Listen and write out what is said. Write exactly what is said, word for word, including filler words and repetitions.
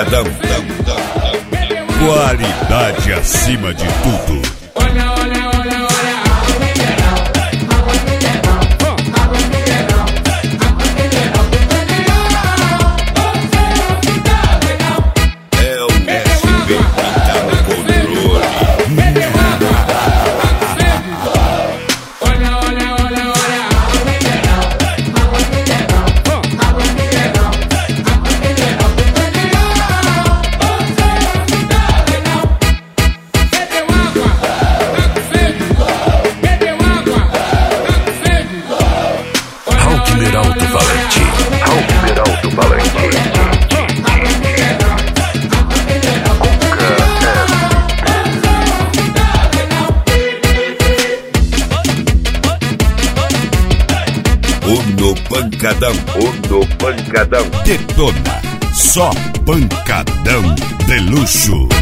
pancadão. Qualidade acima de tudo. Olha, olha, olha, olha. É o S B que tá no controle. Olha, olha, olha, olha. Alckmin Alto Valente, Alckmin Alto Valente. O no pancadão. O no pancadão. Detona. Só pancadão de luxo.